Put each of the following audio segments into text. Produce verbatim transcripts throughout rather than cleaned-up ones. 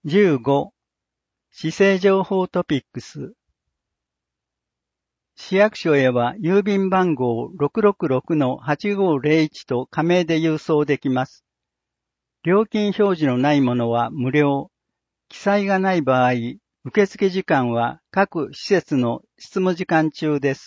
じゅうご、市政情報トピックス。市役所へは郵便番号 ろくろくろくのはちごーぜろいち と仮名で郵送できます。料金表示のないものは無料。記載がない場合、受付時間は各施設の執務時間中です。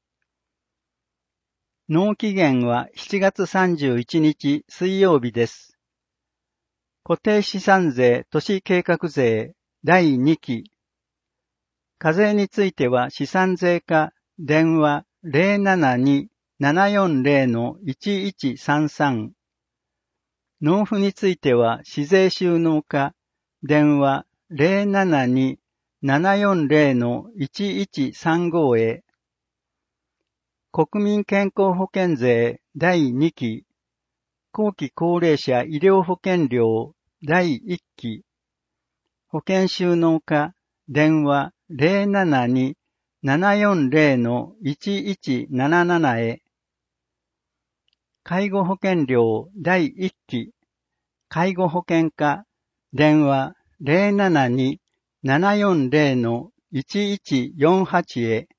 納期限はしちがつさんじゅういちにち水曜日です。固定資産税都市計画税だいにき。課税については資産税課電話 ゼロななにーななよんゼロのいちいちさんさん。納付については市税収納課電話 ゼロななにーななよんゼロのいちいちさんご へ。国民健康保険税だいにき。後期高齢者医療保険料だいいっき。保険収納課電話 ゼロななにーななよんゼロのいちいちなななな へ。介護保険料だいいっき。介護保険課電話 ゼロななにーななよんゼロのいちいちよんはち へ。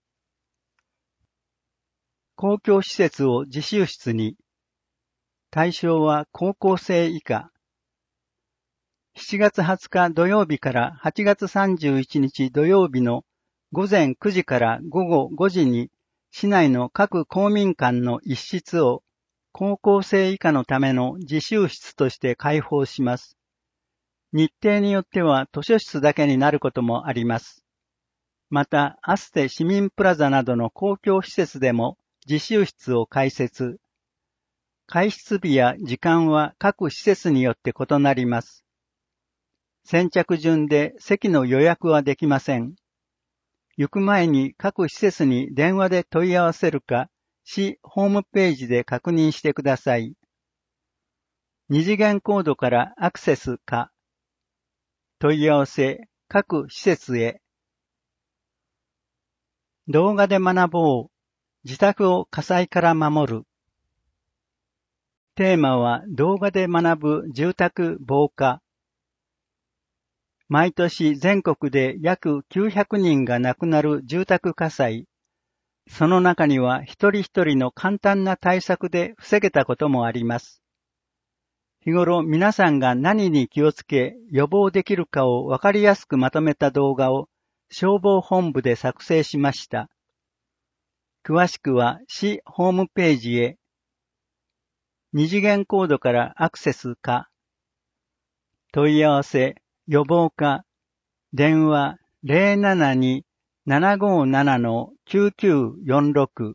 公共施設を自習室に。対象は高校生以下。しちがつはつか土曜日からはちがつさんじゅういちにち土曜日のごぜんくじからごごごじに市内の各公民館の一室を高校生以下のための自習室として開放します。日程によっては図書室だけになることもあります。また、アステ市民プラザなどの公共施設でも自習室を開設。開室日や時間は各施設によって異なります。先着順で席の予約はできません。行く前に各施設に電話で問い合わせるか、市ホームページで確認してください。二次元コードからアクセスか、問い合わせ、各施設へ。動画で学ぼう。自宅を火災から守る。テーマは動画で学ぶ住宅防火。毎年全国で約きゅうひゃくにんが亡くなる住宅火災。その中には一人一人の簡単な対策で防げたこともあります。日頃皆さんが何に気をつけ予防できるかをわかりやすくまとめた動画を消防本部で作成しました。詳しくは市ホームページへ。二次元コードからアクセスか。問い合わせ、予防課、電話 ゼロななにーななごななのきゅうきゅうよんろく。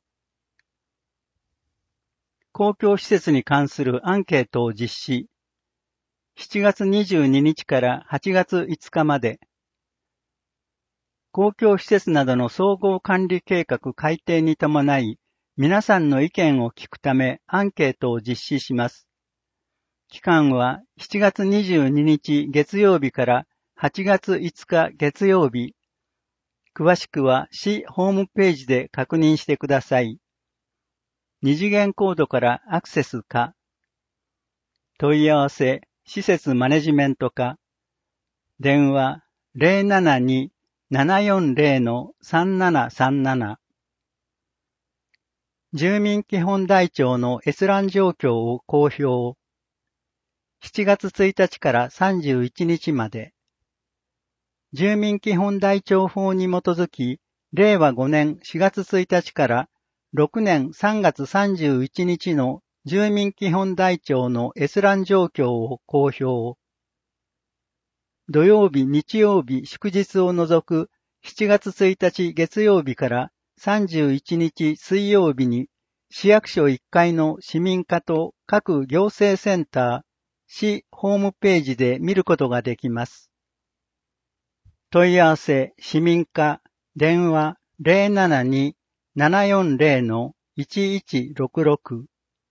公共施設に関するアンケートを実施。しちがつにじゅうににちからはちがついつかまで。公共施設などの総合管理計画改定に伴い、皆さんの意見を聞くためアンケートを実施します。期間はしちがつにじゅうににち月曜日からはちがついつか月曜日。詳しくは市ホームページで確認してください。二次元コードからアクセスか。問い合わせ、施設マネジメント課。電話 ゼロななにーななよんゼロのさんななさんなな。住民基本台帳の閲覧状況を公表。しちがつついたちからさんじゅういちにちまで。住民基本台帳法に基づき、れいわごねんしがつついたちからろくねんさんがつさんじゅういちにちの住民基本台帳の閲覧状況を公表。土曜日、日曜日、祝日を除くしちがつついたち月曜日からさんじゅういちにち水曜日に市役所いっかいの市民課と各行政センター、市ホームページで見ることができます。問い合わせ、市民課、電話 ゼロななにーななよんゼロのいちいちろくろく。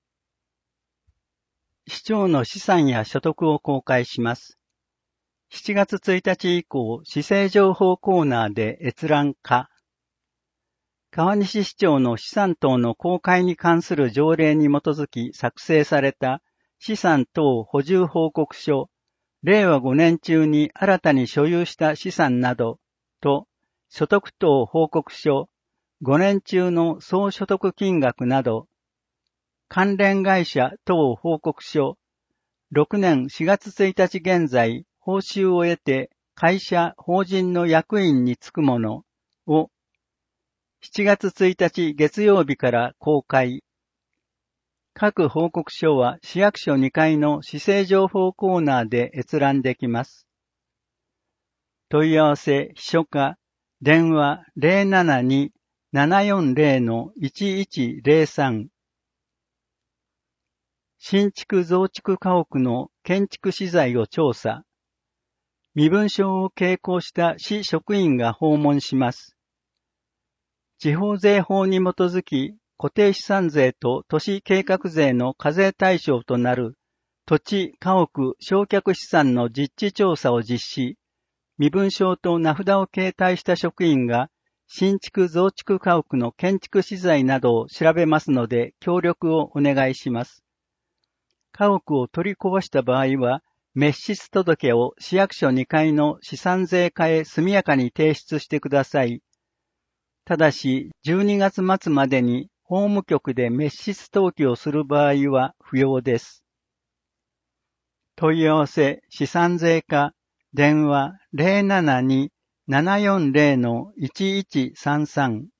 市長の資産や所得を公開します。しちがつついたち以降、市政情報コーナーで閲覧可。川西市長の資産等の公開に関する条例に基づき作成された資産等補充報告書令和ごねん中に新たに所有した資産などと、所得等報告書、ごねん中の総所得金額など、関連会社等報告書、ろくねんしがつついたち現在、報酬を得て会社、法人の役員に就くものを、しちがつついたち月曜日から公開。各報告書は市役所にかいの市政情報コーナーで閲覧できます。問い合わせ秘書課、電話 ゼロななに ななよんゼロ いちいちゼロさん。新築増築家屋の建築資材を調査。身分証を携行した市職員が訪問します。地方税法に基づき、固定資産税と都市計画税の課税対象となる土地、家屋、償却資産の実地調査を実施、身分証と名札を携帯した職員が新築増築家屋の建築資材などを調べますので協力をお願いします。家屋を取り壊した場合は、滅失届を市役所にかいの資産税課へ速やかに提出してください。ただし、じゅうにがつ末までに法務局で滅失登記をする場合は不要です。問い合わせ資産税課、電話 ゼロななに ななよんゼロ いちいちさんさん。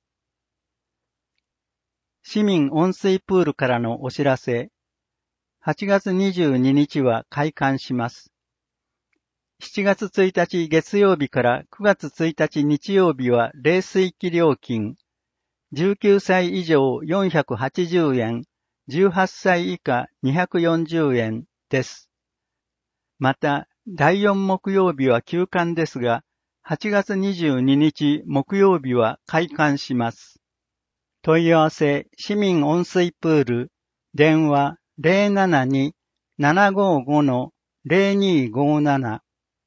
市民温水プールからのお知らせ。はちがつにじゅうににちは開館します。しちがつついたち月曜日からくがつついたち日曜日は冷水器料金、じゅうきゅうさい以上よんひゃくはちじゅうえん、じゅうはっさい以下にひゃくよんじゅうえんです。また、だいよん木曜日は休館ですが、はちがつにじゅうににち木曜日は開館します。問い合わせ市民温水プール、電話 ゼロななに ななごご ゼロにごなな。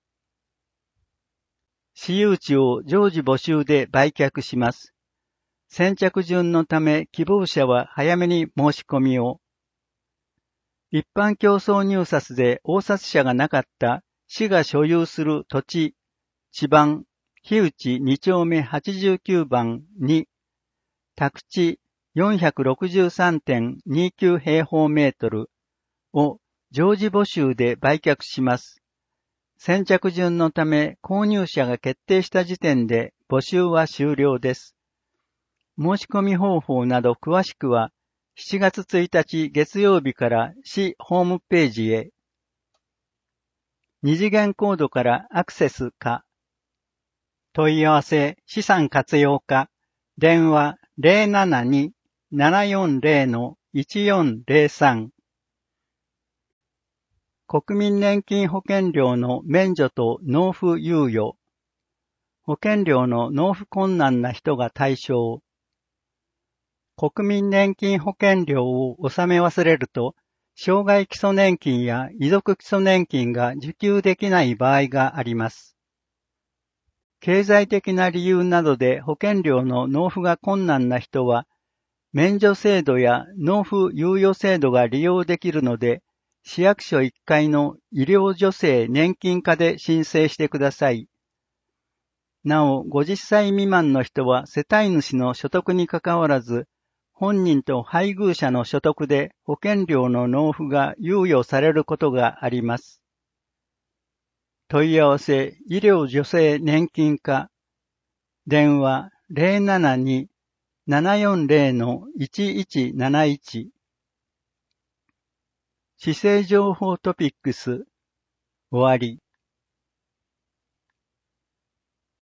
私有地を常時募集で売却します。先着順のため希望者は早めに申し込みを。一般競争入札で応札者がなかった市が所有する土地、地番、日内に丁目はちじゅうきゅうばんに、宅地 よんひゃくろくじゅうさんてんにきゅう 平方メートルを常時募集で売却します。先着順のため購入者が決定した時点で募集は終了です。申し込み方法など詳しくはしちがつついたち月曜日から市ホームページへ。二次元コードからアクセスか。問い合わせ資産活用課。電話 ゼロななに ななよんゼロ いちよんゼロさん。国民年金保険料の免除と納付猶予。保険料の納付困難な人が対象。国民年金保険料を納め忘れると、障害基礎年金や遺族基礎年金が受給できない場合があります。経済的な理由などで保険料の納付が困難な人は、免除制度や納付猶予制度が利用できるので、市役所いっかいの医療助成年金課で申請してください。なお、ごじゅっさい未満の人は世帯主の所得にかかわらず、本人と配偶者の所得で保険料の納付が猶予されることがあります。問い合わせ医療助成年金課。電話 ゼロななに ななよんゼロ いちいちなないち。市政情報トピックス終わり。